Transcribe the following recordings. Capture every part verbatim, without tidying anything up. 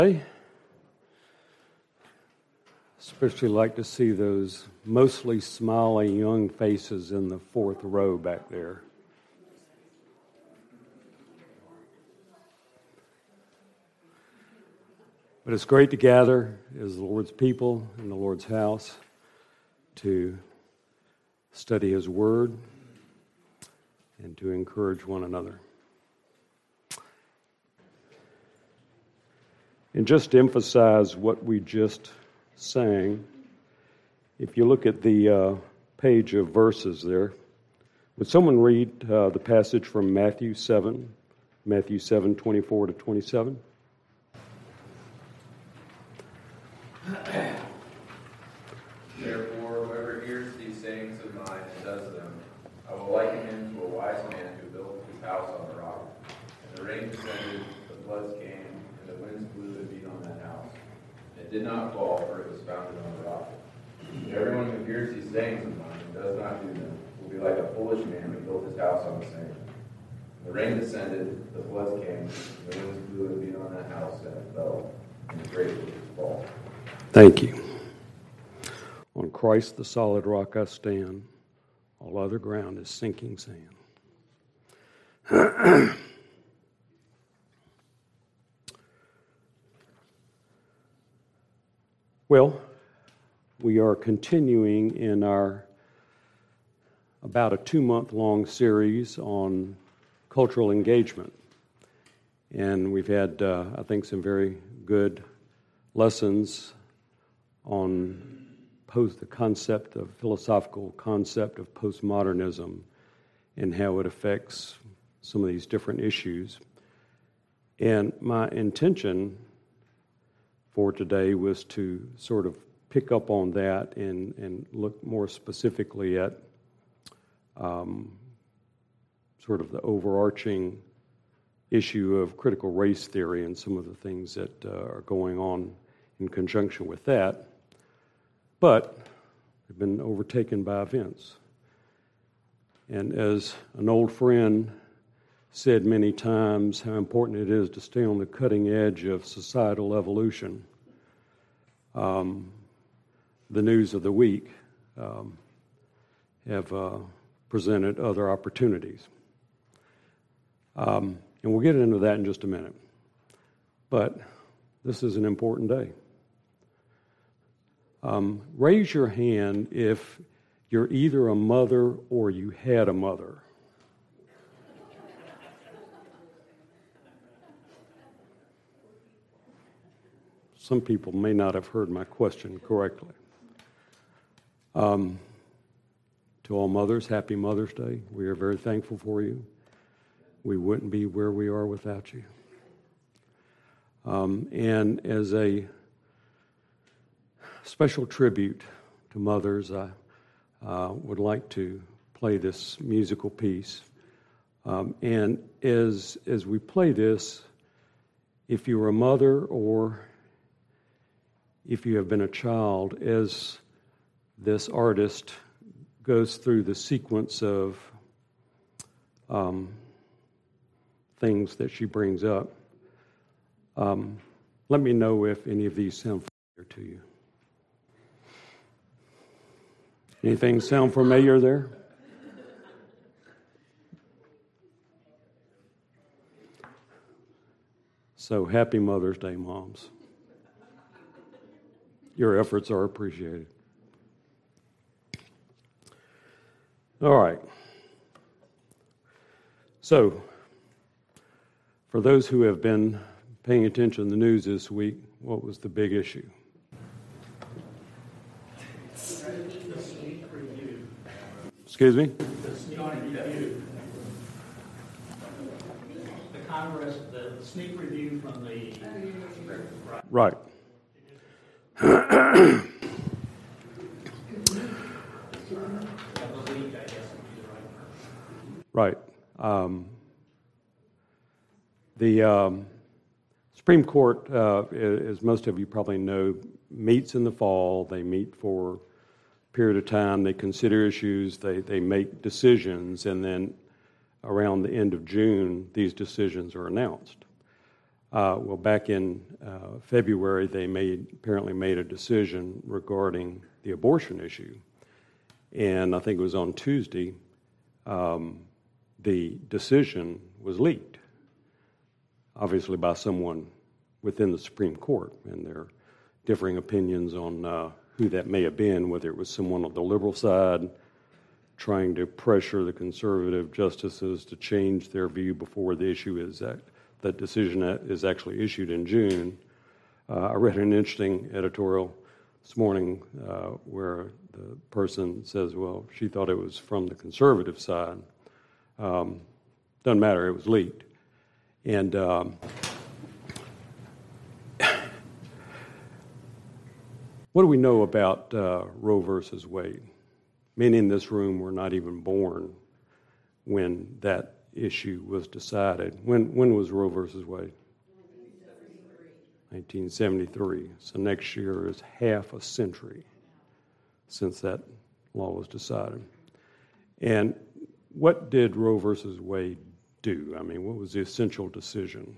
I especially like to see those mostly smiling young faces in the fourth row back there. But it's great to gather as the Lord's people in the Lord's house to study His Word and to encourage one another. And just to emphasize what we just sang, if you look at the uh, page of verses there, would someone read uh, the passage from Matthew seven, Matthew seven, twenty-four to twenty-seven? Therefore, whoever hears these sayings of mine and does them, I will liken him to a wise man who built his house on the rock. And the rain descended, the floods came, and the winds blew and beat on that house. It did not fall, for it was founded on the rock. And everyone who hears these sayings of mine and does not do them will be like a foolish man who built his house on the sand. The rain descended, the floods came, the winds blew and beat on that house, and it fell, and the great was its fall. Thank you. On Christ the solid rock I stand, all other ground is sinking sand. Well, we are continuing in our about a two-month-long series on cultural engagement. And we've had, uh, I think, some very good lessons on post the concept of philosophical concept of postmodernism and how it affects some of these different issues. And my intention for today was to sort of pick up on that and, and look more specifically at um, sort of the overarching issue of critical race theory and some of the things that uh, are going on in conjunction with that. But they've been overtaken by events. And as an old friend said many times, how important it is to stay on the cutting edge of societal evolution. Um, the news of the week um, have uh, presented other opportunities. Um, and we'll get into that in just a minute. But this is an important day. Um, raise your hand if you're either a mother or you had a mother. Some people may not have heard my question correctly. Um, to all mothers, happy Mother's Day. We are very thankful for you. We wouldn't be where we are without you. Um, and as a special tribute to mothers, I uh, would like to play this musical piece. Um, and as as we play this, if you're a mother or if you have been a child, as this artist goes through the sequence of um, things that she brings up, um, let me know if any of these sound familiar to you. Anything sound familiar there? So happy Mother's Day, moms. Your efforts are appreciated. All right. So, for those who have been paying attention to the news this week, what was the big issue? Excuse me? The sneak review. The Congress, the sneak review from the... Right. Right. Um, the um, Supreme Court, uh, as most of you probably know, meets in the fall. They meet for a period of time. They consider issues. They, they make decisions. And then around the end of June, these decisions are announced. Uh, well, back in uh, February, they made apparently made a decision regarding the abortion issue. And I think it was on Tuesday, um, the decision was leaked, obviously by someone within the Supreme Court. And there are differing opinions on uh, who that may have been, whether it was someone on the liberal side trying to pressure the conservative justices to change their view before the issue is act, that decision is actually issued in June. Uh, I read an interesting editorial this morning uh, where the person says, well, she thought it was from the conservative side. Um, doesn't matter, it was leaked. And um, what do we know about uh, Roe versus Wade? Many in this room were not even born when that issue was decided. When when was Roe versus Wade? nineteen seventy-three. So next year is half a century since that law was decided. And what did Roe versus Wade do? I mean, what was the essential decision?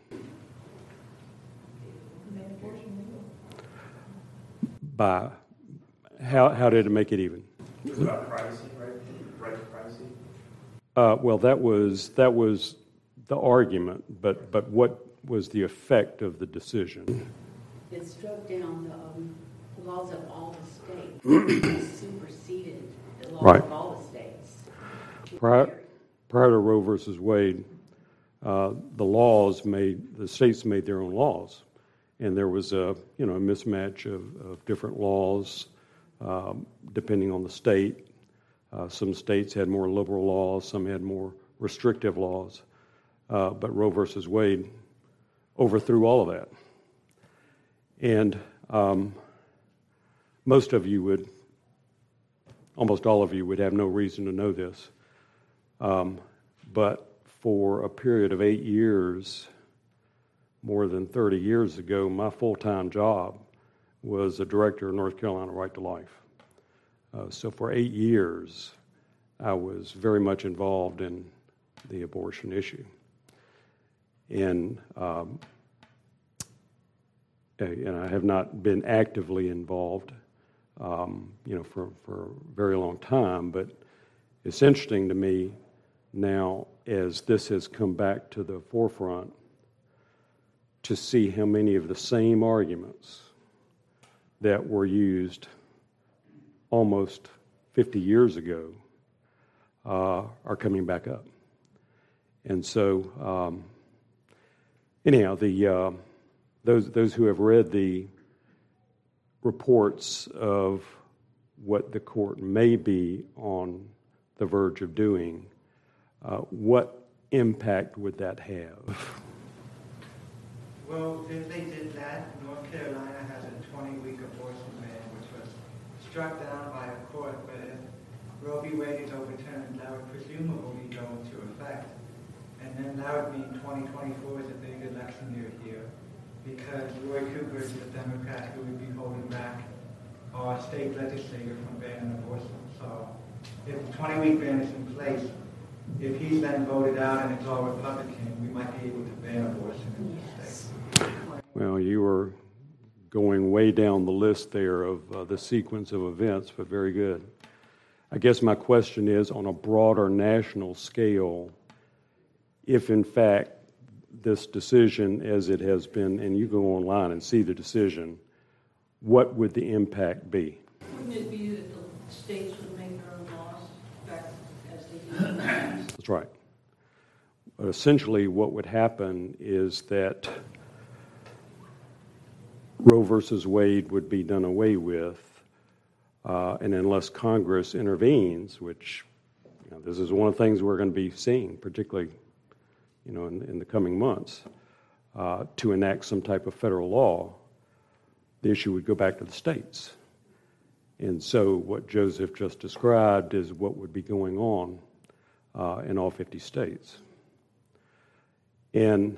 By how how did it make it even? It was about privacy, right? Right to privacy. Uh, well, that was that was the argument, but but what was the effect of the decision? It struck down the um, laws of all the states. It superseded the laws Right. of all the states. Prior, prior to Roe versus Wade, uh, the laws made the states made their own laws, and there was a you know a mismatch of, of different laws um, depending on the state. Uh, some states had more liberal laws, some had more restrictive laws, uh, but Roe versus Wade overthrew all of that. And um, most of you would, almost all of you would have no reason to know this, um, but for a period of eight years, more than thirty years ago, my full-time job was a director of North Carolina Right to Life. Uh, so for eight years, I was very much involved in the abortion issue. And, um, and I have not been actively involved, um, you know, for, for a very long time, but it's interesting to me now as this has come back to the forefront to see how many of the same arguments that were used almost fifty years ago uh, are coming back up. And so, um, anyhow, the uh, those those who have read the reports of what the court may be on the verge of doing, uh, what impact would that have? Well, if they did that, North Carolina has a twenty-week abortion ban, which was struck down by a court, but if Roe v. Wade is overturned, that would presumably go into effect. And then that would mean twenty twenty-four is a big election year here, because Roy Cooper is the Democrat who would be holding back our state legislature from banning abortion. So if the twenty-week ban is in place, if he's then voted out and it's all Republican, we might be able to ban abortion in the state. Well, you were going way down the list there of uh, the sequence of events, but very good. I guess my question is, on a broader national scale, if in fact this decision, as it has been, and you go online and see the decision, what would the impact be? Wouldn't it be that the states would make their own laws back as they do? That's right. But essentially what would happen is that Roe versus Wade would be done away with, uh, and unless Congress intervenes, which you know, this is one of the things we're going to be seeing, particularly you know, in, in the coming months, uh, to enact some type of federal law, the issue would go back to the states. And so what Joseph just described is what would be going on uh, in all fifty states. And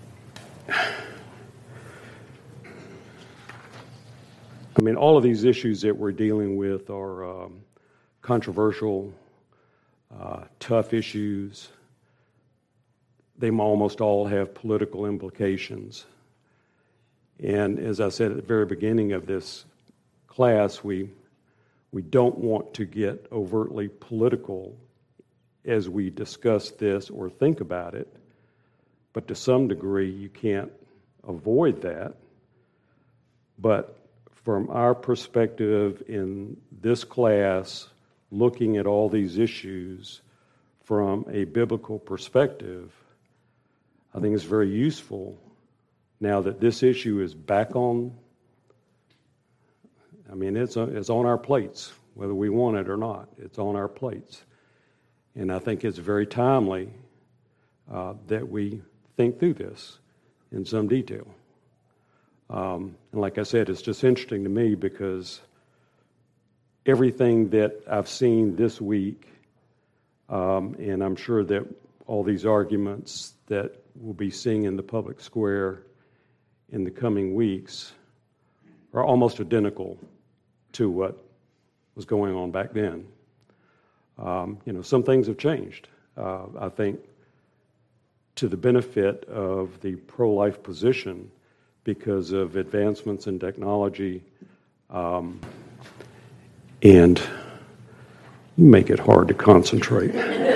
I mean, all of these issues that we're dealing with are um, controversial, uh, tough issues. They almost all have political implications. And as I said at the very beginning of this class, we we don't want to get overtly political as we discuss this or think about it, but to some degree you can't avoid that. But from our perspective in this class, looking at all these issues from a biblical perspective, I think it's very useful now that this issue is back on. I mean, it's, it's on our plates, whether we want it or not. It's on our plates. And I think it's very timely uh, that we think through this in some detail. Um, and like I said, it's just interesting to me because everything that I've seen this week, um, and I'm sure that all these arguments that we'll be seeing in the public square in the coming weeks are almost identical to what was going on back then. Um, you know, some things have changed. Uh, I think to the benefit of the pro-life position because of advancements in technology, um, and you make it hard to concentrate.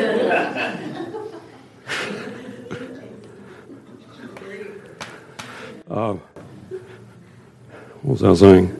uh, what was I saying?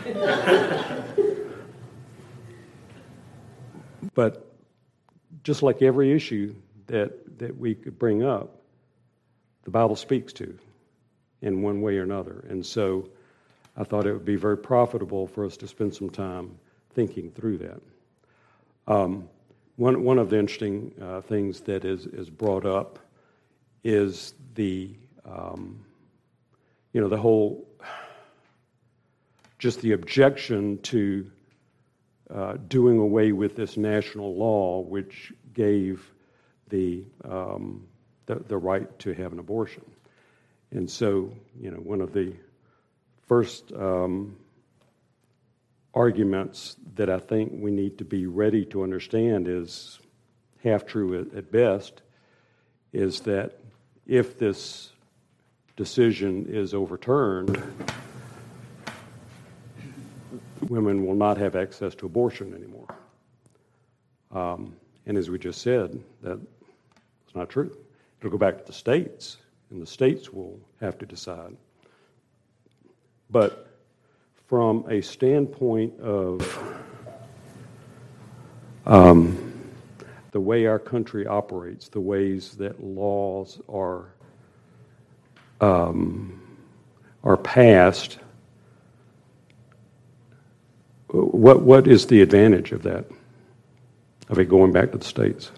But just like every issue that, that we could bring up, the Bible speaks to in one way or another. And so I thought it would be very profitable for us to spend some time thinking through that. Um, one, one of the interesting uh, things that is, is brought up is the, um, you know, the whole, just the objection to Uh, doing away with this national law, which gave the, um, the the right to have an abortion. And so, you know, one of the first um, arguments that I think we need to be ready to understand is half true at, at best, is that if this decision is overturned, women will not have access to abortion anymore. Um, and as we just said, that's not true. It'll go back to the states, and the states will have to decide. But from a standpoint of um, the way our country operates, the ways that laws are um, are passed, What what is the advantage of that, of it going back to the states?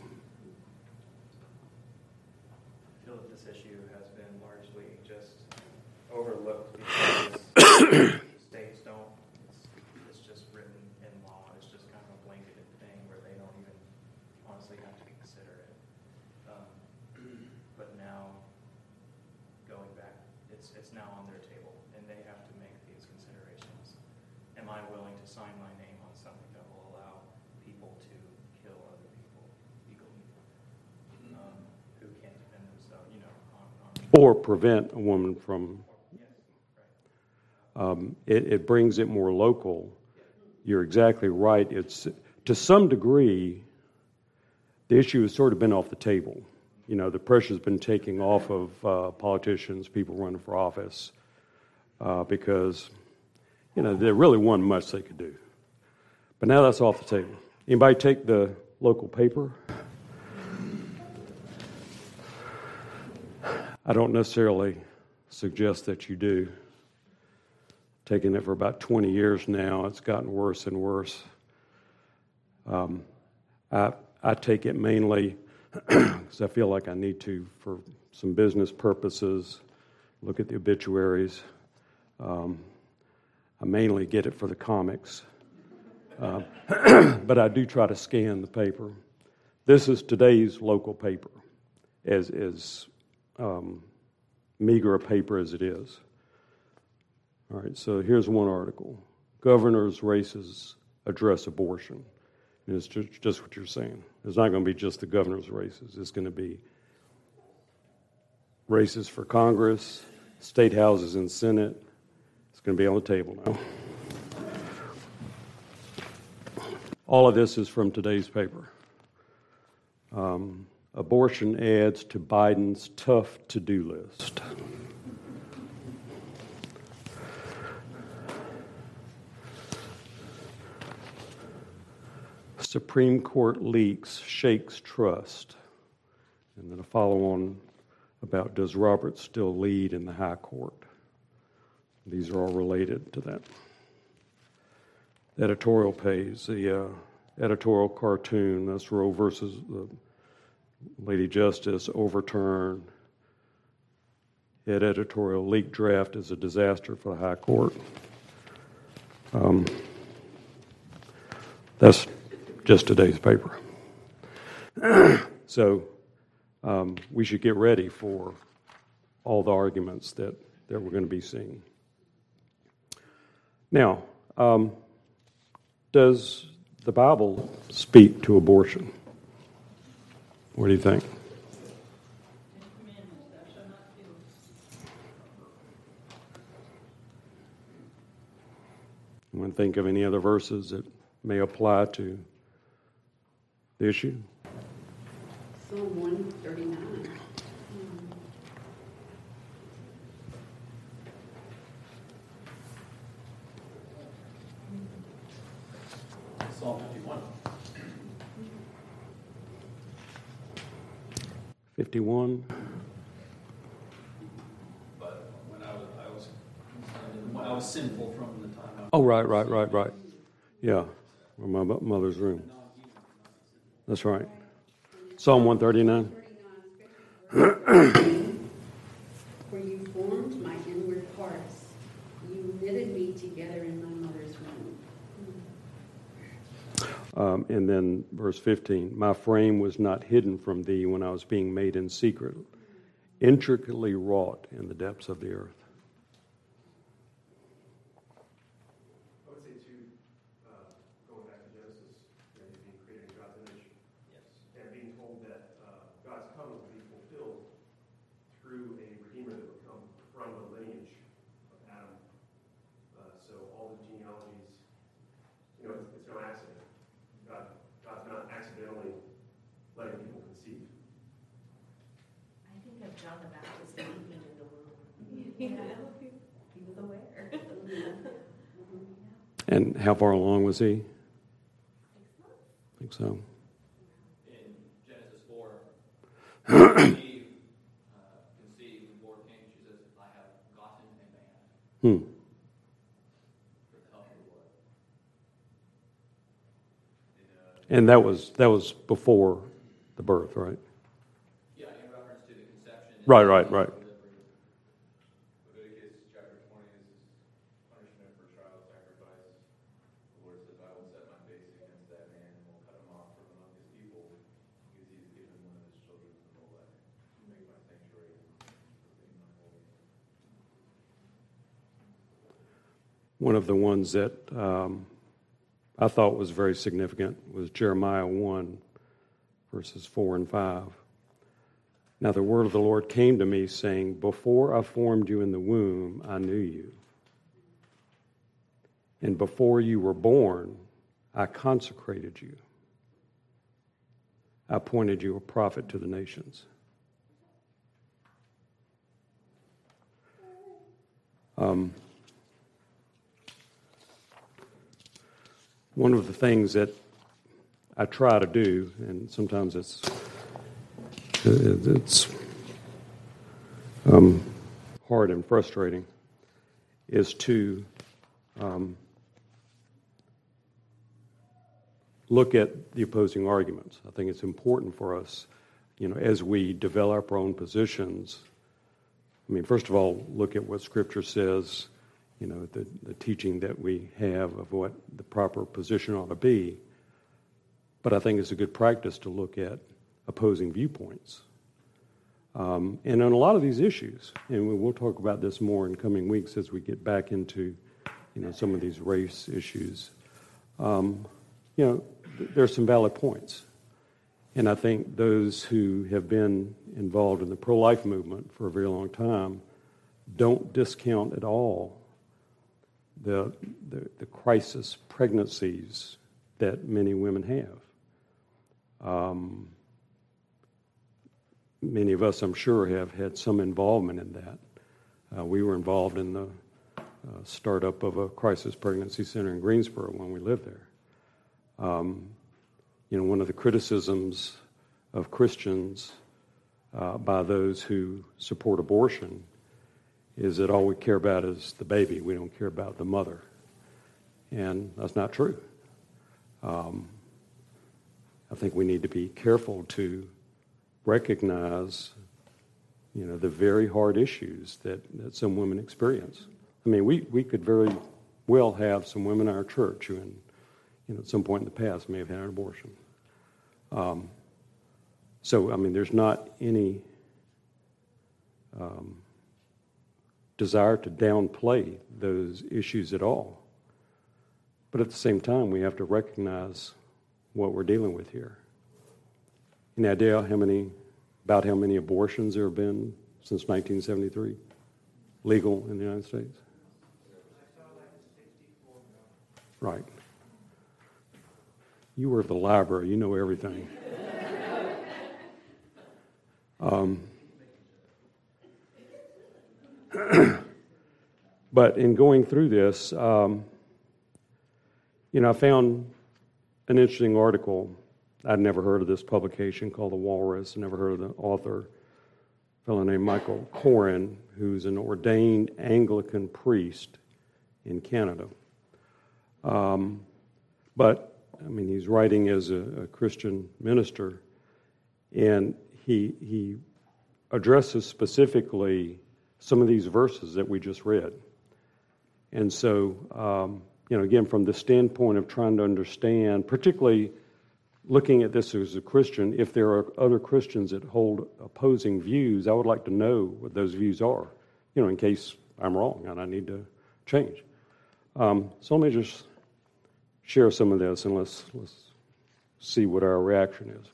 I feel that this issue has been largely just overlooked because states don't, it's, it's just written in law. It's just kind of a blanketed thing where they don't even honestly have to consider it. Um, but now, going back, it's it's now on their table, and they have to make these considerations. Am I willing to sign my name on something that will allow people to kill other people legally, um, who can't defend themselves, you know, on, on Or prevent a woman from, yes, right. um, it, it brings it more local. You're exactly right. It's, to some degree, the issue has sort of been off the table. You know, the pressure's been taking off of uh, politicians, people running for office, uh, because you know, there really wasn't much they could do. But now that's off the table. Anybody take the local paper? I don't necessarily suggest that you do. Taking it for about twenty years now, it's gotten worse and worse. Um, I, I take it mainly because I feel like I need to for some business purposes, look at the obituaries. Um, I mainly get it for the comics, uh, but I do try to scan the paper. This is today's local paper, as, as um, meager a paper as it is. All right, so here's one article. Governors' races address abortion. And it's just, just what you're saying. It's not going to be just the governor's races. It's going to be races for Congress, state houses and Senate, It's going to be on the table now. All of this is from today's paper. Um, abortion adds to Biden's tough to-do list. Supreme Court leaks shakes trust. And then a follow-on about does Roberts still lead in the High Court? These are all related to that. The editorial page, the uh, editorial cartoon, that's Roe versus the Lady Justice overturned. Head editorial leak draft is a disaster for the High Court. Um, that's just today's paper. So um, we should get ready for all the arguments that, that we're going to be seeing. Now, um, does the Bible speak to abortion? What do you think? You want to think of any other verses that may apply to the issue? Psalm one thirty-nine. Psalm fifty-one. fifty-one. But when I was, I was, when I was sinful from the time I was. Oh, right, right, right, right. Yeah, from my mo- mother's room. That's right. Psalm one thirty-nine. For you formed my inward parts. You knitted me together in my mother's womb. Um, and then verse fifteen, my frame was not hidden from thee when I was being made in secret, intricately wrought in the depths of the earth. I would say, too, uh, going back to Genesis, you know, being created in God's image, yes, and being told that uh, God's covenant will be fulfilled through a Redeemer that would come from the lineage of Adam. Uh, so all the genealogies, you know, it's, it's no accident. God, God's not accidentally letting people conceive. I think of John the Baptist leaping in the womb. You know, he was aware. And how far along was he? I think so. In Genesis four, Eve uh, conceived and bore Cain. She says, I have gotten a man. Hmm. For the help of the Lord. And that was that was before the birth, right? Yeah, in reference to the conception. Right, right, right. Leviticus chapter twenty is punishment for child sacrifice. The Lord says, I will set my face against that man and will cut him off from among his people because he has given one of his children to Molech to make my sanctuary and profane my holy name. One of the ones that um, I thought was very significant was Jeremiah one, verses four and five. Now the word of the Lord came to me, saying, before I formed you in the womb, I knew you. And before you were born, I consecrated you. I appointed you a prophet to the nations. Um, one of the things that I try to do, and sometimes it's it's um, hard and frustrating, is to um, look at the opposing arguments. I think it's important for us, you know, as we develop our own positions. I mean, first of all, look at what Scripture says, you know, the, the teaching that we have of what the proper position ought to be. But I think it's a good practice to look at opposing viewpoints. Um, and on a lot of these issues, and we'll talk about this more in coming weeks as we get back into, you know, some of these race issues, um, you know, th- there's some valid points. And I think those who have been involved in the pro-life movement for a very long time don't discount at all, you know, the, the teaching that we have of what the proper position ought to be. But I think it's a good practice to look at opposing viewpoints. Um, and on a lot of these issues, and we'll talk about this more in coming weeks as we get back into, you know, some of these race issues, um, you know, th- there's some valid points. And I think those who have been involved in the pro-life movement for a very long time don't discount at all the, the, the crisis pregnancies that many women have. Um, many of us, I'm sure, have had some involvement in that. Uh, we were involved in the uh, startup of a crisis pregnancy center in Greensboro when we lived there. Um, you know, one of the criticisms of Christians uh, by those who support abortion is that all we care about is the baby. We don't care about the mother. And that's not true. Um, I think we need to be careful to recognize, you know, the very hard issues that, that some women experience. I mean, we, we could very well have some women in our church who, in, you know, at some point in the past may have had an abortion. Um, so, I mean, there's not any um, desire to downplay those issues at all. But at the same time, we have to recognize what we're dealing with here. Any idea how many, about how many abortions there have been since nineteen seventy-three, legal in the United States? Right. You were at the library. You know everything. Um, but in going through this, um, you know, I found an interesting article. I'd never heard of this publication called The Walrus. Never heard of the author, a fellow named Michael Coren, who's an ordained Anglican priest in Canada. Um, but, I mean, he's writing as a, a Christian minister, and he he addresses specifically some of these verses that we just read. And so, um, you know, again, from the standpoint of trying to understand, particularly looking at this as a Christian, if there are other Christians that hold opposing views, I would like to know what those views are, you know, in case I'm wrong and I need to change. Um, so let me just share some of this and let's, let's see what our reaction is.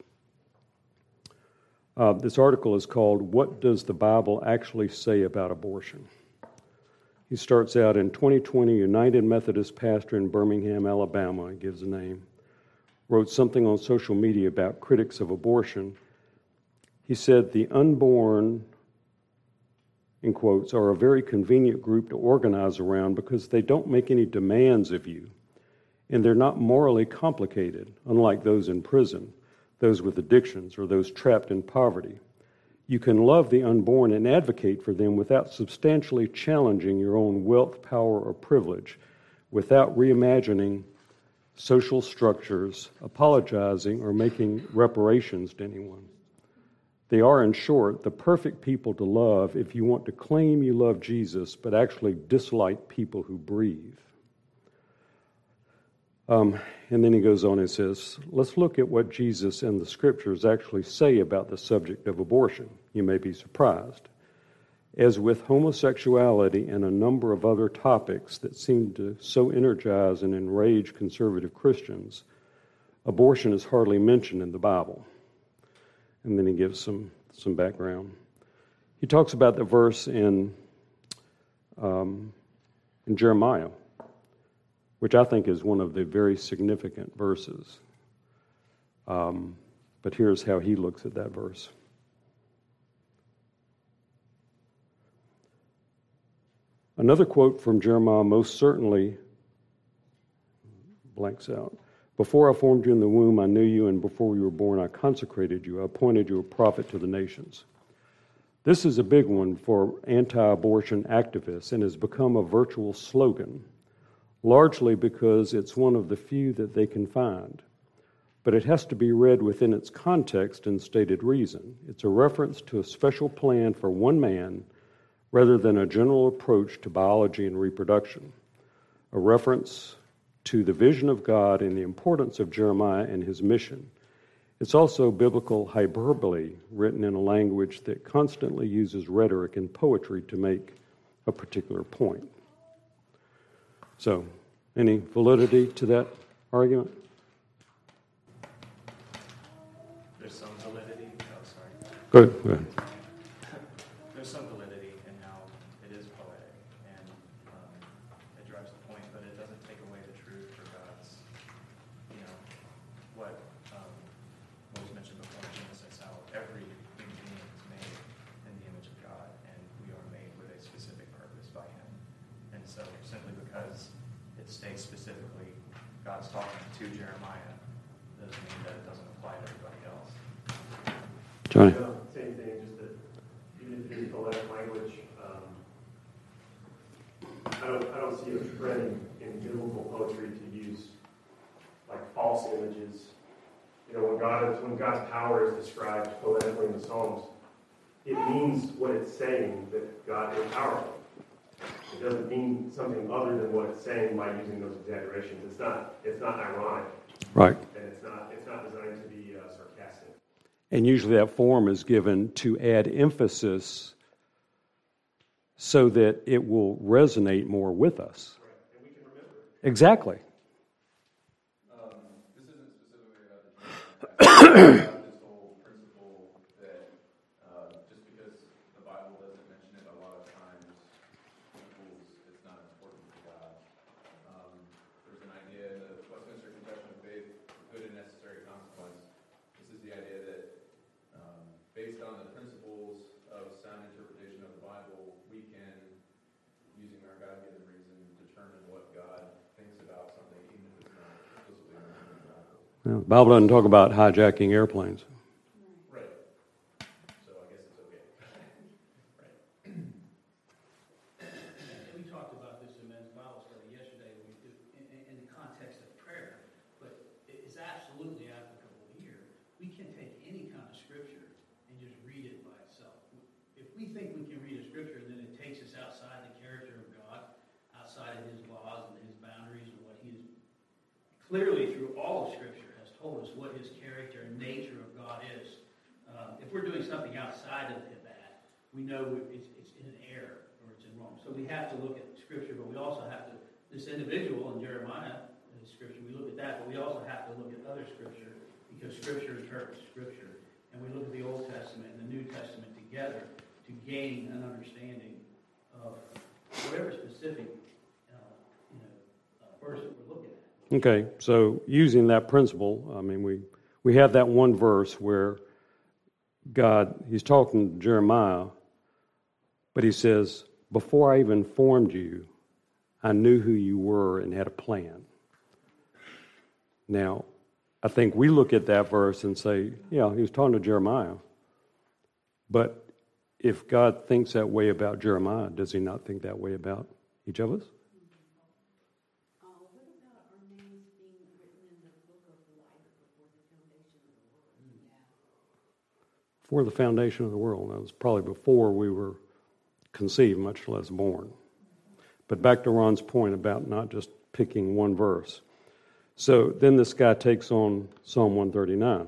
Uh, this article is called, "What Does the Bible Actually Say About Abortion?" He starts out, in twenty twenty, United Methodist pastor in Birmingham, Alabama, he gives a name, wrote something on social media about critics of abortion. He said, "The unborn," in quotes, "are a very convenient group to organize around because they don't make any demands of you, and they're not morally complicated, unlike those in prison, those with addictions, or those trapped in poverty. You can love the unborn and advocate for them without substantially challenging your own wealth, power, or privilege, without reimagining social structures, apologizing, or making reparations to anyone. They are, in short, the perfect people to love if you want to claim you love Jesus, but actually dislike people who breathe." Um, and then he goes on and says, "Let's look at what Jesus and the Scriptures actually say about the subject of abortion. You may be surprised. As with homosexuality and a number of other topics that seem to so energize and enrage conservative Christians, abortion is hardly mentioned in the Bible." And then he gives some, some background. He talks about the verse in, um, in Jeremiah, which I think is one of the very significant verses. Um, but here's how he looks at that verse. Another quote from Jeremiah most certainly blanks out. "Before I formed you in the womb, I knew you, and before you were born, I consecrated you. I appointed you a prophet to the nations." This is a big one for anti-abortion activists and has become a virtual slogan, largely because it's one of the few that they can find. But it has to be read within its context and stated reason. It's a reference to a special plan for one man rather than a general approach to biology and reproduction, a reference to the vision of God and the importance of Jeremiah and his mission. It's also biblical hyperbole written in a language that constantly uses rhetoric and poetry to make a particular point. So, any validity to that argument? There's some validity. Oh, sorry. Go ahead. Go ahead. There's some validity in how it is poetic, and um, it drives the point simply because it states specifically God's talking to Jeremiah doesn't mean that it doesn't apply to everybody else. Johnny? Yeah, same thing, just that even if you use poetic language, um, I don't, I don't see a trend in biblical poetry to use like false images. You know, when God is, when God's power is described poetically in the Psalms, it means what it's saying, that God is powerful. It doesn't mean something other than what it's saying by using those exaggerations. It's not, it's not ironic. Right. And it's not, it's not designed to be uh, sarcastic. And usually that form is given to add emphasis so that it will resonate more with us. Right. And we can remember it. Exactly. Um, this isn't specifically about the about this whole principle that uh, just because the Bible doesn't mention it a lot of times, equals it's not important to God. Um, there's an idea in the Westminster Confession of Faith, good and necessary consequence. This is the idea that um, based on the principles of sound interpretation of the Bible, we can, using our God-given reason, determine what God thinks about something, even if it's not explicitly mentioned in the Bible. Well, the Bible doesn't talk about hijacking airplanes. Right. So I guess it's okay. Right. We talked about this in men's Bible study yesterday when we did, in, in, in the context of prayer, but it is absolutely applicable here. We can take any kind of scripture and just read it by itself. If we think we can read a scripture, then it takes us outside the character of God, outside of His laws and His boundaries and what He is clearly through all of Scripture has told us what His character and nature of God is. Uh, if we're doing something outside of that, we know it's, it's in an error or it's in wrong. So we have to look at Scripture, but we also have to, this individual in Jeremiah, in the Scripture, we look at that, but we also have to look at other Scripture because Scripture interprets Scripture. And we look at the Old Testament and the New Testament together to gain an understanding of whatever specific uh, you know, uh, verse that we're looking at. Okay, so using that principle, I mean, we, we have that one verse where God, He's talking to Jeremiah, but He says, before I even formed you, I knew who you were and had a plan. Now, I think we look at that verse and say, yeah, He was talking to Jeremiah. But if God thinks that way about Jeremiah, does He not think that way about each of us? Uh, what about our names being written in the book of life before the foundation of the world? Yeah. Before the foundation of the world. That was probably before we were conceived, much less born. But back to Ron's point about not just picking one verse. So then this guy takes on Psalm one thirty-nine.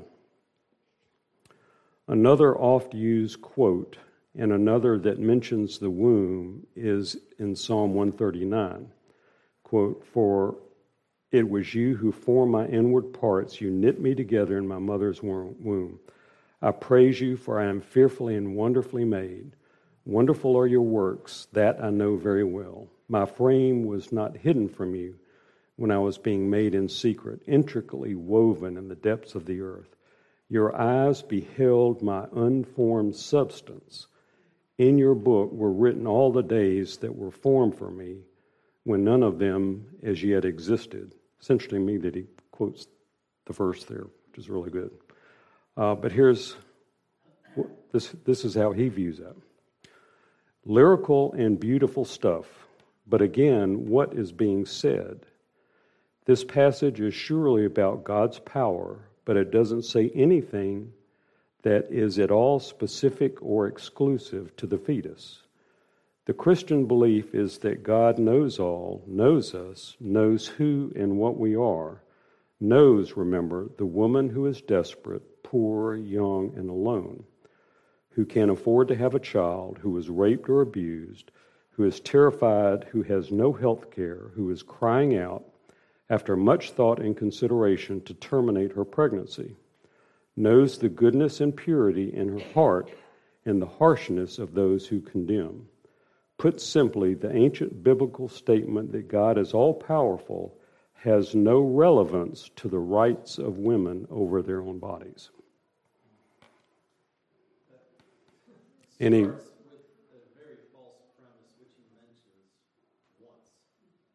Another oft-used quote and another that mentions the womb is in Psalm one thirty-nine. Quote, for it was you who formed my inward parts. You knit me together in my mother's womb. I praise you, for I am fearfully and wonderfully made. Wonderful are your works, that I know very well. My frame was not hidden from you when I was being made in secret, intricately woven in the depths of the earth. Your eyes beheld my unformed substance. In your book were written all the days that were formed for me, when none of them as yet existed. Essentially me that he quotes the verse there, which is really good. Uh, but here's, this, this is how he views that. Lyrical and beautiful stuff, but again, what is being said? This passage is surely about God's power, but it doesn't say anything that is at all specific or exclusive to the fetus. The Christian belief is that God knows all, knows us, knows who and what we are, knows, remember, the woman who is desperate, poor, young, and alone, who can't afford to have a child, who is raped or abused, who is terrified, who has no health care, who is crying out, after much thought and consideration, to terminate her pregnancy, knows the goodness and purity in her heart and the harshness of those who condemn. Put simply, the ancient biblical statement that God is all-powerful has no relevance to the rights of women over their own bodies. Any Starts with a very false premise, which he mentions once.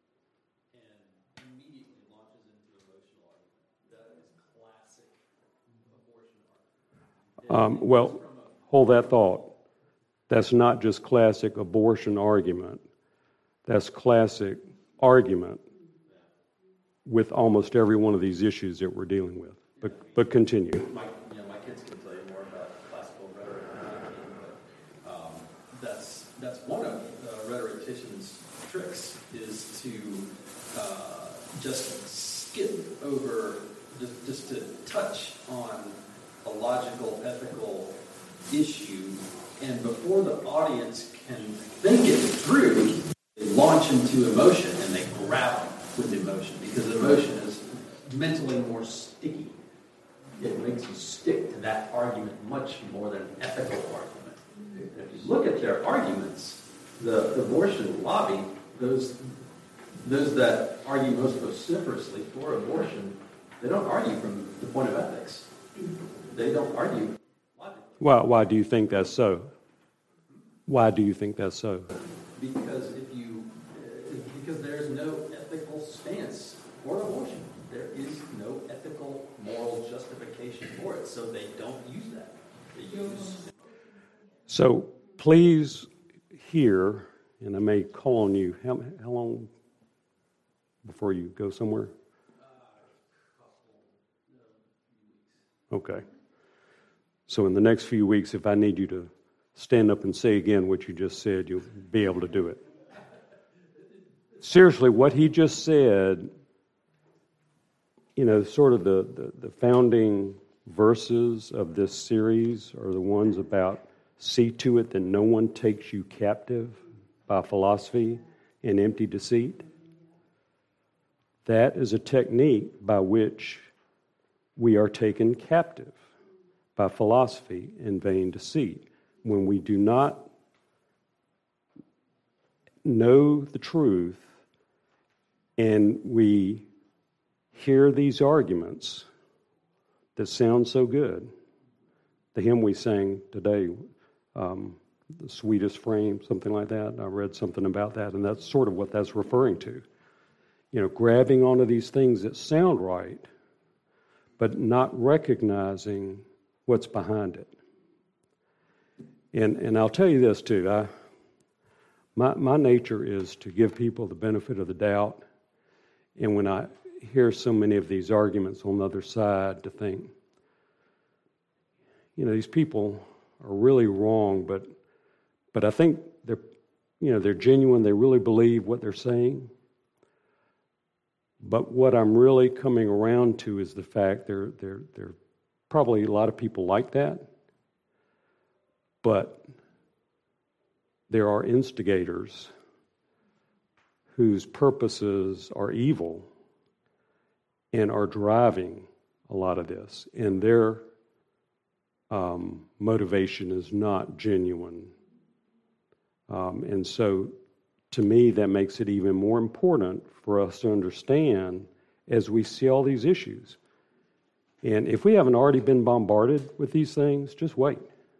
Um, well, hold that thought. That's not just classic abortion argument. That's classic argument with almost every one of these issues that we're dealing with. But but continue. My, you know, my kids can tell you more about classical rhetoric than I can, but um, that's that's one of the rhetoricians' tricks is to uh, just skip over, just just to touch on a logical, ethical issue, and before the audience can think it through, they launch into emotion and they grab with emotion because emotion is mentally more sticky. It makes you stick to that argument much more than an ethical argument. If you look at their arguments, the abortion lobby, those those that argue most vociferously for abortion, they don't argue from the point of ethics. They don't argue logically. Why, why do you think that's so? Why do you think that's so? Because if you, uh, because there's no ethical stance for abortion. There is no ethical, moral justification for it, so they don't use that. They use. So please hear, and I may call on you. How, how long before you go somewhere? Okay. So in the next few weeks, if I need you to stand up and say again what you just said, you'll be able to do it. Seriously, what he just said, you know, sort of the, the, the founding verses of this series are the ones about see to it that no one takes you captive by philosophy and empty deceit. That is a technique by which we are taken captive by philosophy and vain deceit. When we do not know the truth and we hear these arguments that sound so good, the hymn we sang today, um, the sweetest frame, something like that, I read something about that, and that's sort of what that's referring to. You know, grabbing onto these things that sound right, but not recognizing what's behind it. And and I'll tell you this too. I, my my nature is to give people the benefit of the doubt. And when I hear so many of these arguments on the other side, to think, you know, these people are really wrong, but but I think they're, you know, they're genuine. They really believe what they're saying. But what I'm really coming around to is the fact there there there probably a lot of people like that. But there are instigators whose purposes are evil and are driving a lot of this. And their um, motivation is not genuine. Um, and so, to me, that makes it even more important for us to understand as we see all these issues. And if we haven't already been bombarded with these things, just wait.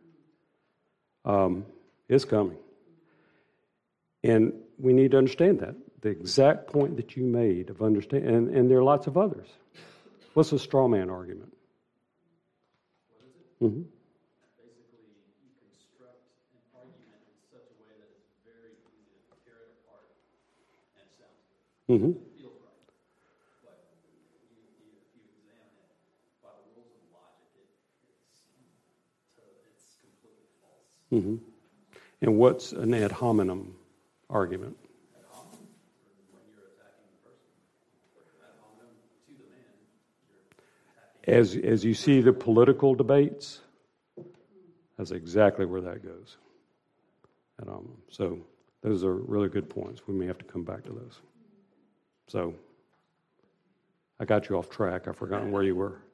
Um, it's coming. And we need to understand that. The exact point that you made of understand, and, and there are lots of others. What's a straw man argument? What is it? Mm-hmm. Basically, you construct an argument in such a way that it's very easy to tear it apart and it sounds good. Mm-hmm. It feels right. But you, you, if you examine it by the rules of logic, it, it's, it's completely false. Mm-hmm. And what's an ad hominem argument? Ad hominem, when you're attacking the person. Or ad hominem to the man, you're attacking. As as you see the political debates, that's exactly where that goes. Ad hominem. So those are really good points. We may have to come back to those. So I got you off track. I've forgotten where you were.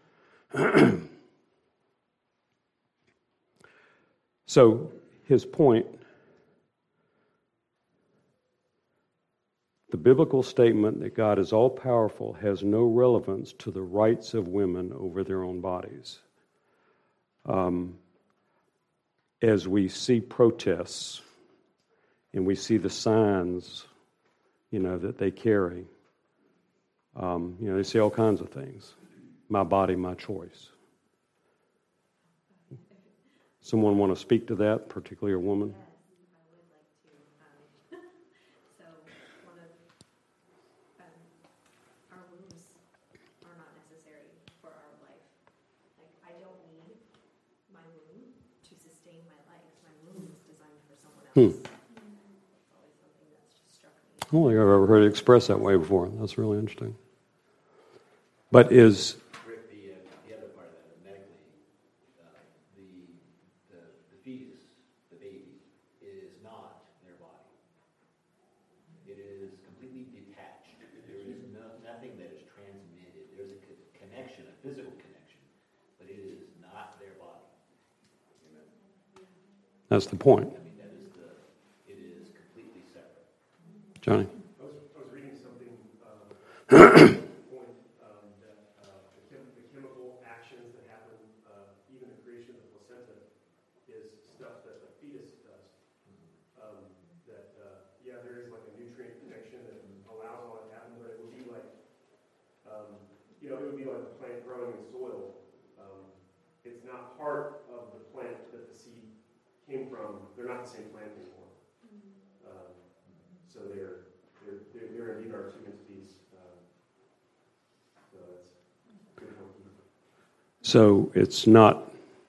So his point, the biblical statement that God is all-powerful has no relevance to the rights of women over their own bodies. Um, as we see protests and we see the signs, you know, that they carry, um, you know, they say all kinds of things. My body, my choice. Someone want to speak to that, particularly a woman? Yes, I would like to. Um, so, one of um, our wombs are not necessary for our life. Like, I don't need my womb to sustain my life. My womb is designed for someone else. Hmm. It's always something that's just struck me. I don't think I've ever heard it expressed that way before. That's really interesting. But is Rick, the, uh, the other part of that, medically, uh, the, the, the fetus, the baby, is not their body. It is completely detached. There is no, nothing that is transmitted. There's a co- connection, a physical connection, but it is not their body. Amen. that's the point, I mean, that is the, it is completely separate. Johnny? I was, I was reading something, um, point, um, that, uh, the chem- the chemical actions that happen, uh, even the creation of the placenta is stuff that the fetus does. Um, that, uh, yeah, there is like a nutrient connection that allows all that to happen, but it would be like, um, you know, it would be like a plant growing in soil. Um, it's not part of the plant that the seed came from. They're not the same plant anymore. Um, so they're, they're, they're, they're indeed our two entities. Um, so that's good point. So it's not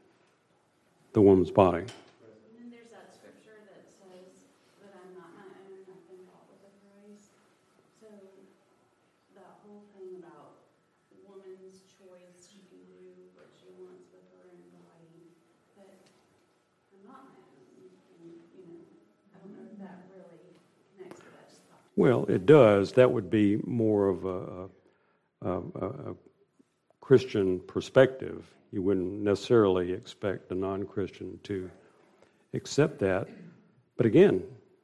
the woman's body. And then there's that scripture that says that I'm not my own, I've been bought with a price. So that whole thing about the woman's choice, she can do what she wants with her own body, but I'm not my own. And, you know, I don't know if that really connects to that. Just thought. Well, it does. That would be more of a, a, a, a Christian perspective. You wouldn't necessarily expect a non-Christian to accept that. But again,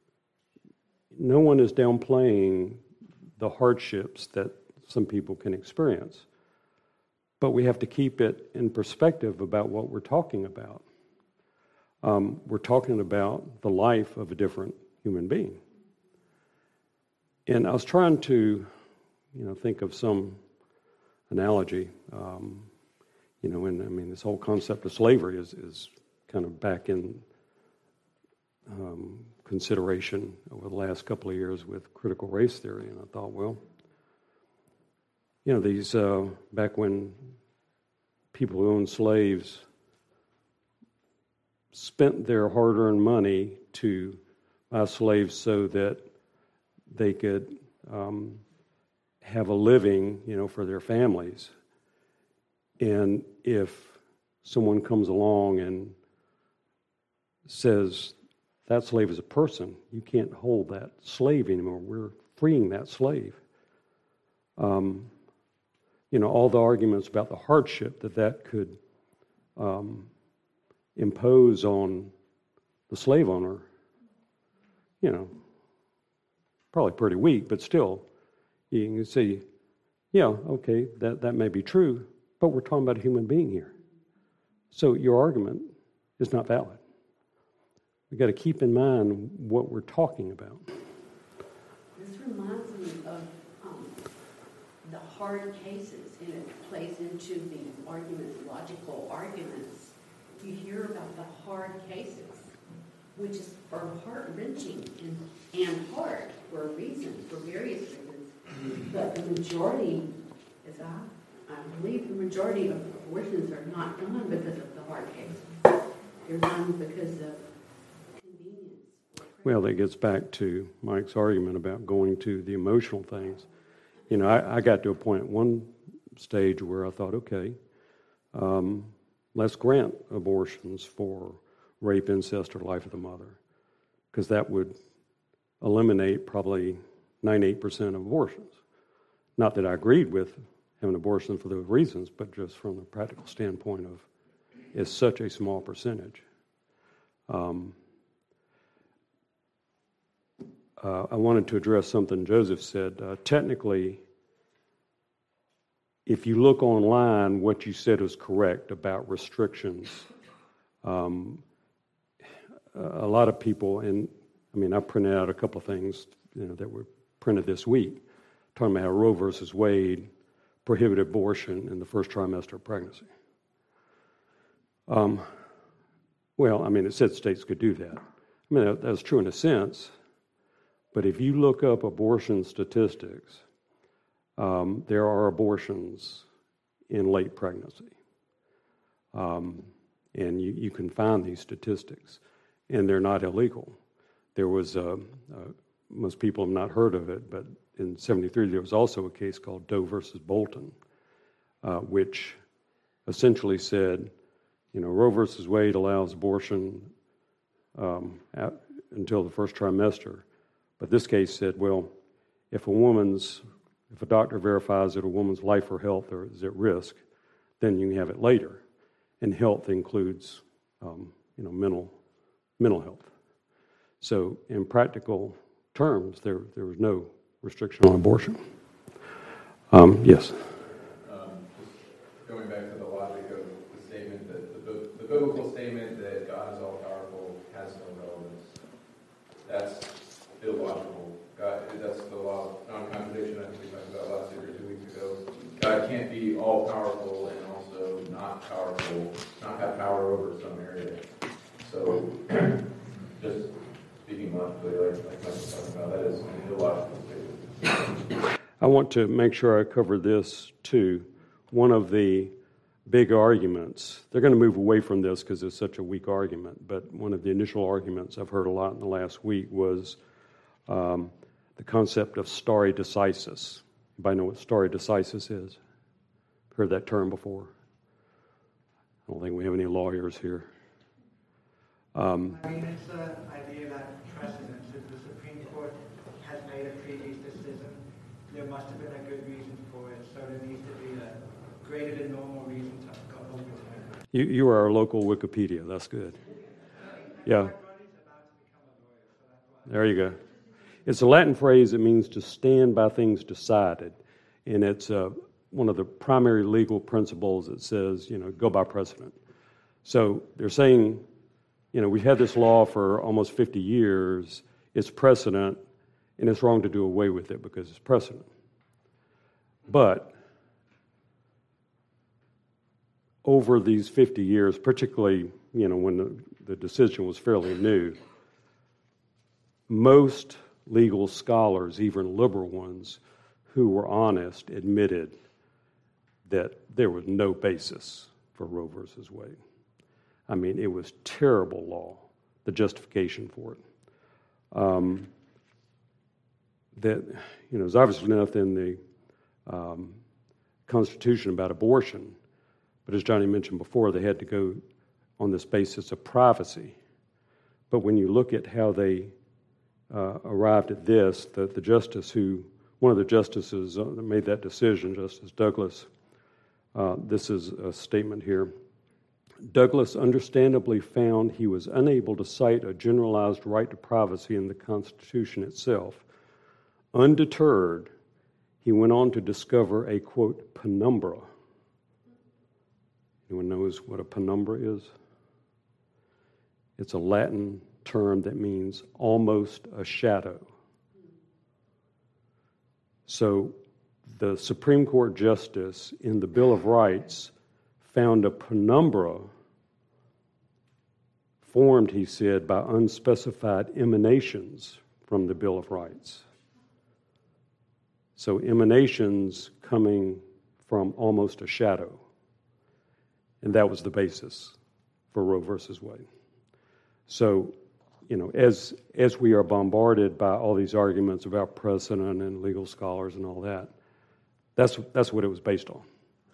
no one is downplaying the hardships that some people can experience. But we have to keep it in perspective about what we're talking about. Um, we're talking about the life of a different human being. And I was trying to, you know, think of some analogy. Um, you know, and I mean, this whole concept of slavery is, is kind of back in um, consideration over the last couple of years with critical race theory. And I thought, well, you know, these, uh, back when people who owned slaves spent their hard-earned money to buy slaves so that they could um, have a living, you know, for their families. And if someone comes along and says, that slave is a person, you can't hold that slave anymore. We're freeing that slave. Um, you know, all the arguments about the hardship that that could um, impose on the slave owner, you know, probably pretty weak, but still, you can see, yeah, okay, that, that may be true, but we're talking about a human being here. So your argument is not valid. We've got to keep in mind what we're talking about. This reminds me of um, the hard cases, and it plays into the arguments, logical arguments. You hear about the hard cases, which is are heart-wrenching and, and hard for a reason, for various reasons. But the majority, as I, I believe the majority of abortions are not done because of the hard cases. They're done because of convenience. Well, that gets back to Mike's argument about going to the emotional things. You know, I, I got to a point at one stage where I thought, okay, um, let's grant abortions for rape, incest, or life of the mother, because that would eliminate probably ninety-eight percent of abortions. Not that I agreed with having abortion for those reasons, but just from the practical standpoint of it's such a small percentage. Um, uh, I wanted to address something Joseph said. Uh, technically, if you look online, what you said was correct about restrictions. Um, a lot of people, and I mean, I printed out a couple of things, you know, that were printed this week, talking about how Roe versus Wade prohibited abortion in the first trimester of pregnancy. Um, Well, I mean, it said states could do that. I mean, that, that's true in a sense, but if you look up abortion statistics, um, there are abortions in late pregnancy. Um, and you, you can find these statistics, and they're not illegal. There was, a, a, most people have not heard of it, but in seventy-three there was also a case called Doe versus Bolton, uh, which essentially said, you know, Roe versus Wade allows abortion um, at, until the first trimester, but this case said, well, if a woman's, if a doctor verifies that a woman's life or health is at risk, then you can have it later. And health includes, um, you know, mental mental health. So, in practical terms, there there was no restriction on abortion. Um, yes. Um, just going back to the logic of the statement that the, the biblical statement that God is all powerful has no relevance. That's illogical. God, that's the law of non-contradiction. I think we talked about last week or two weeks ago. God can't be all powerful and also not powerful, not have power over some area. So, just speaking logically, like, like Mike was talking about, that is an illogical statement. I want to make sure I cover this too. One of the big arguments, they're going to move away from this because it's such a weak argument, but one of the initial arguments I've heard a lot in the last week was um, the concept of stare decisis. Anybody know what stare decisis is? Heard that term before? I don't think we have any lawyers here. Um, I mean, it's the idea that precedence, if the Supreme Court has made a previous decision, there must have been a good reason for it, so there needs to be a greater than normal reason to go overturn it. you, you are our local Wikipedia. That's good. Yeah. There you go. It's a Latin phrase that means to stand by things decided, and it's uh, one of the primary legal principles that says, you know, go by precedent. So they're saying, you know, we've had this law for almost fifty years, it's precedent, and it's wrong to do away with it because it's precedent. But over these fifty years, particularly, you know, when the, the decision was fairly new, most legal scholars, even liberal ones, who were honest, admitted that there was no basis for Roe versus Wade. I mean, it was terrible law, the justification for it. Um, that, you know, there's obviously enough in the um, Constitution about abortion, but as Johnny mentioned before, they had to go on this basis of privacy. But when you look at how they uh, arrived at this, the, the justice who, one of the justices uh, that made that decision, Justice Douglas, uh, this is a statement here. Douglas understandably found he was unable to cite a generalized right to privacy in the Constitution itself. Undeterred, he went on to discover a, quote, penumbra. Anyone knows what a penumbra is? It's a Latin term that means almost a shadow. So the Supreme Court justice in the Bill of Rights found a penumbra formed, he said, by unspecified emanations from the Bill of Rights. So emanations coming from almost a shadow. And that was the basis for Roe versus Wade. So, you know, as as we are bombarded by all these arguments about precedent and legal scholars and all that, that's that's what it was based on.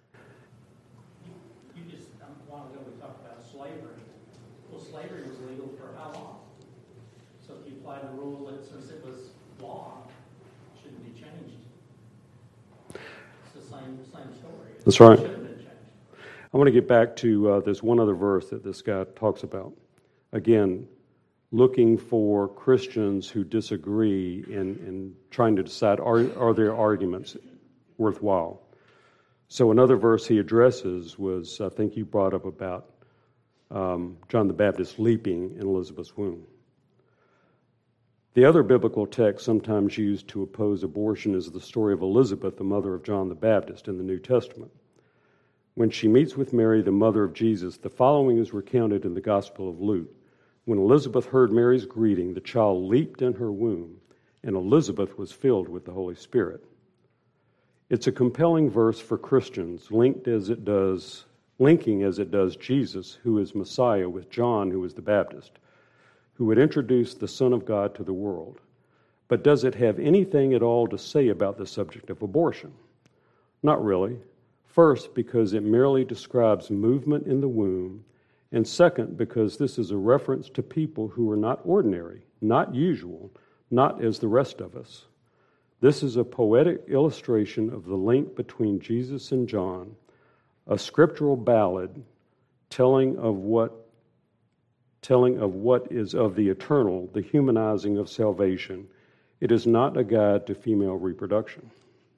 You just, a while ago we talked about slavery. Well, slavery was legal for how long? So if you apply the rule that since it was law, it shouldn't be changed. It's the same same story. That's right. It shouldn't have been changed. I want to get back to uh, this one other verse that this guy talks about. Again, looking for Christians who disagree and, and trying to decide, are, are their arguments worthwhile? So another verse he addresses was, I think you brought up about um, John the Baptist leaping in Elizabeth's womb. The other biblical text sometimes used to oppose abortion is the story of Elizabeth, the mother of John the Baptist in the New Testament. When she meets with Mary, the mother of Jesus, the following is recounted in the Gospel of Luke. When Elizabeth heard Mary's greeting, the child leaped in her womb, and Elizabeth was filled with the Holy Spirit. It's a compelling verse for Christians, linked as it does, linking as it does Jesus, who is Messiah, with John, who is the Baptist, who would introduce the Son of God to the world. But does it have anything at all to say about the subject of abortion? Not really. First, because it merely describes movement in the womb, and second, because this is a reference to people who are not ordinary, not usual, not as the rest of us. This is a poetic illustration of the link between Jesus and John, a scriptural ballad telling of what telling of what is of the eternal, the humanizing of salvation. It is not a guide to female reproduction.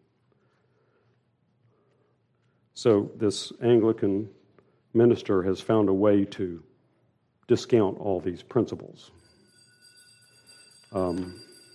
So this Anglican minister has found a way to discount all these principles. Um,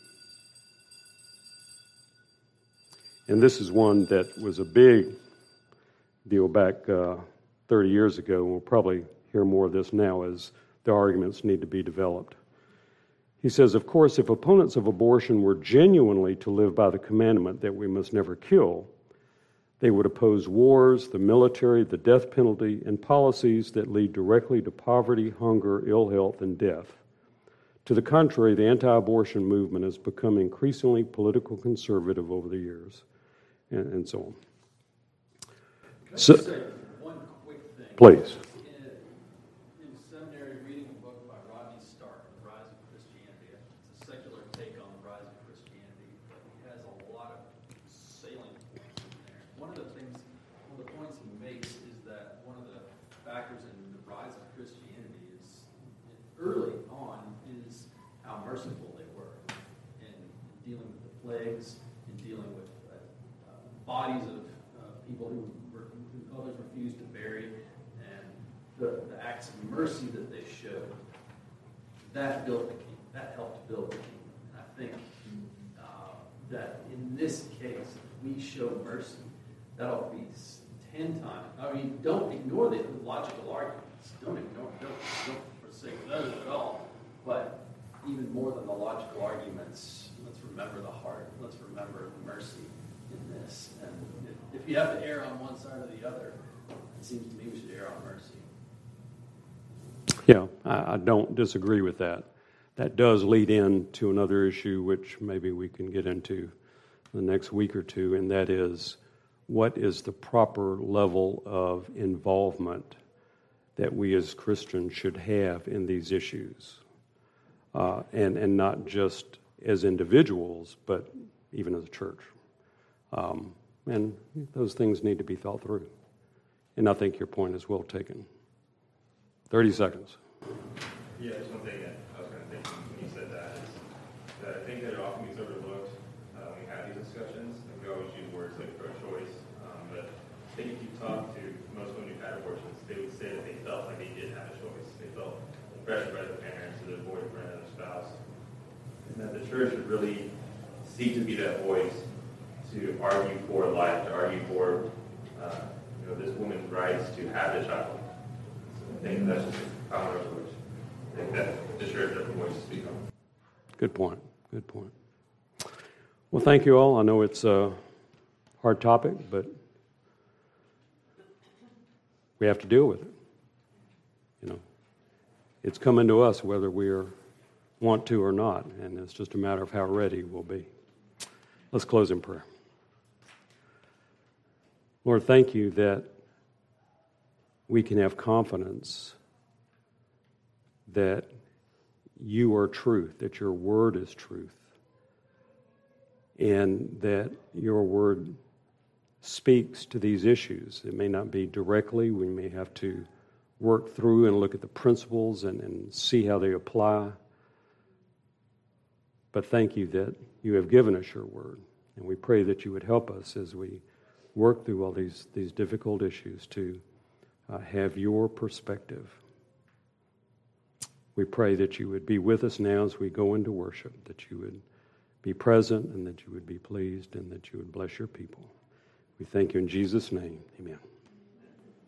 and this is one that was a big deal back uh, thirty years ago, and we'll probably hear more of this now as the arguments need to be developed. He says, of course, if opponents of abortion were genuinely to live by the commandment that we must never kill, they would oppose wars, the military, the death penalty, and policies that lead directly to poverty, hunger, ill health, and death. To the contrary, the anti-abortion movement has become increasingly political conservative over the years, and, and so on. Can I So, just say one quick thing? please. In, in seminary, reading a book by Rodney Stark, The Rise of Christianity. It's a secular take on the rise of Christianity, but he has a lot of salient points in there. One of the things, one of the points he makes is that one of the factors in the rise of Christianity is, early on, is how merciful they were in dealing with the plagues, in dealing with uh, uh, bodies of uh, people who were who others refused to bury, and the, the acts of mercy that they showed. That built the kingdom. That helped build the kingdom. And I think uh, that in this case, if we show mercy, that'll be ten times. I mean, don't ignore the logical arguments. Don't ignore. Don't, don't forsake those at all. But even more than the logical arguments, let's remember the heart. Let's remember the mercy in this. And if, if you have to err on one side or the other, it seems to me we should err on mercy. Yeah, I, I don't disagree with that. That does lead into another issue, which maybe we can get into the next week or two, and that is, what is the proper level of involvement that we as Christians should have in these issues? Uh, and, and not just as individuals, but even as a church. Um, and those things need to be thought through. And I think your point is well taken. thirty seconds. Yeah, just one thing that I was kind of thinking when you said that is that I think that it often gets overlooked uh, when we have these discussions. And we always use words like pro-choice, um, but I think if you talk to most women who've had abortions, they would say that they felt like they did have a choice. They felt pressured by their parents or their boyfriend or their spouse. And that the church would really seek to be that voice to argue for life, to argue for uh, you know, this woman's rights to have a child. So I think that's just a common approach. I think that the church has a voice to speak on. Good point. Good point. Well, thank you all. I know it's a hard topic, but we have to deal with it. You know, it's coming to us whether we are, want to or not, and it's just a matter of how ready we'll be. Let's close in prayer. Lord, thank you that we can have confidence that you are truth, that your word is truth, and that your word speaks to these issues. It may not be directly. We may have to work through and look at the principles and, and see how they apply. But thank you that you have given us your word, and we pray that you would help us as we work through all these, these difficult issues to uh, have your perspective. We pray that you would be with us now as we go into worship, that you would be present and that you would be pleased and that you would bless your people. We thank you in Jesus' name. Amen.